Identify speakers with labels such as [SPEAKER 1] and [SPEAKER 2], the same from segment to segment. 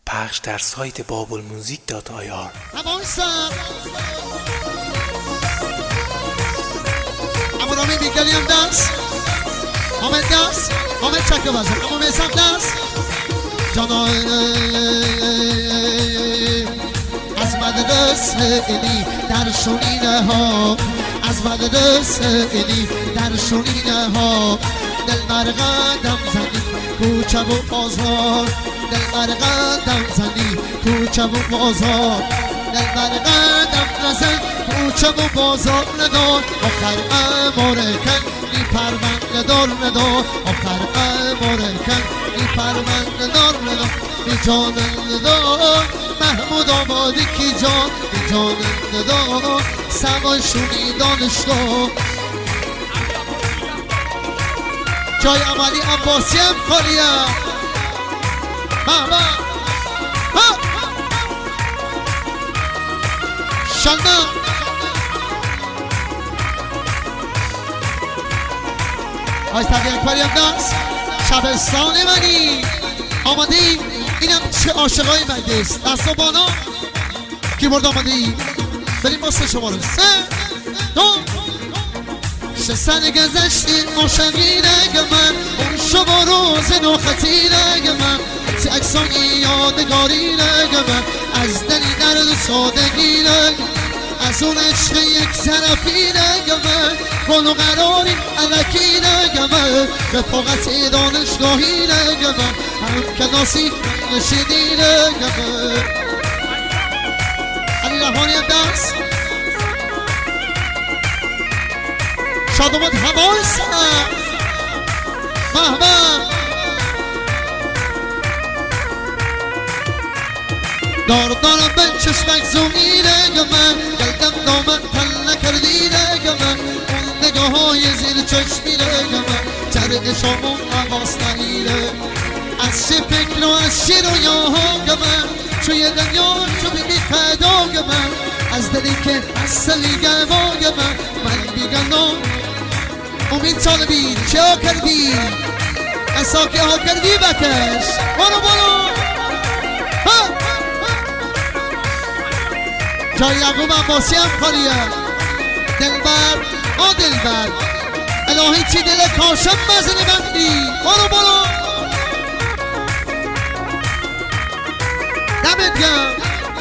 [SPEAKER 1] پخش در سایت babelmusic.ir.
[SPEAKER 2] اما رامی بیگلی هم دست حامد چکه بزن اما میسم دست جانا از مدرسه ایلی در شونینه ها از مدرسه ایلی در شونینه ها دل بر قدم زنی کوچه و بازار دل بر قدم زنی کوچه و بازار دل بر قدم نزن کوچه و بازار ندار آخر اماره کن ای پرونده دار ندار آخر اماره کن ای پرونده دار ندار ای جان ندار محمود آبادی کی جان ای جان ندار سوای شونی دانشگاه جای عملی عباسی هم کاریم شنده آیز تقیه کاریم دست شبستان منی آماده ای اینم چه عاشقای مگه است دست و بالا کیبورد آماده ای بریم با سه شماره 3 2 سن گذشتی عاشقی رگ من اون شب روز نوخطی رگ من سی اکسانی یادگاری رگ من از دلی درد و سادگی رگ از اون عشق یک طرفی رگ من گل و قراری علکی رگ من رفاقت دانشگاهی رگ من هم کلاسی نشیدی رگ من علی رحمانی هم دست شاد اومد هوای سر دار به چشمک زومی رگ من قلبم دامن تل نکردی رگ من اون نگاه های زیر چشمی رگ من چرق شامون حواس نگیره از چه فکر و از چه رویاها من توی دنیا تو بی پیدا من از دلی که از سلی گوای من بیگنام امید طالبی چه ها کردی اساکه ها کردی بکش برو جای یعقوب عباسی هم خالیه دلبر دلبر الهی چی دل کاشم مزنی بندی برو دمت گم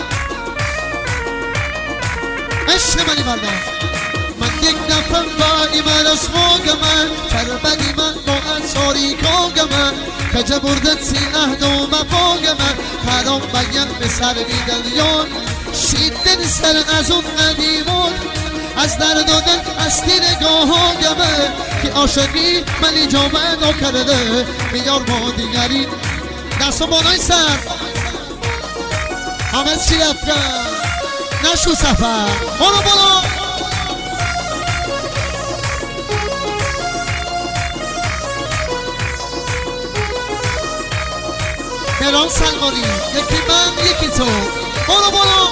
[SPEAKER 2] عشق منی بردم من یک دفعه بایی من از موگ من کربلی من با انصاری کاگ من کجه بردت سی عهد و مفاگ من خرام بگم به سر بیدلیان شیدن سر از اون قدیمون از درد و دل از تی نگاه ها گمه که عاشقی من ایجابه نکرده میار با دیگری دست و بالای سر همه چی رفتن نشو سفر برو مهران سلمانی یکی من یکی تو برو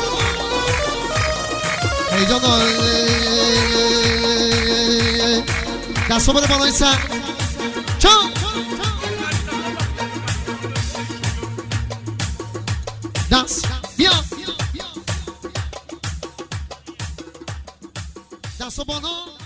[SPEAKER 2] هیجان دستو بره بالای سر چون دست بیا دستو بالا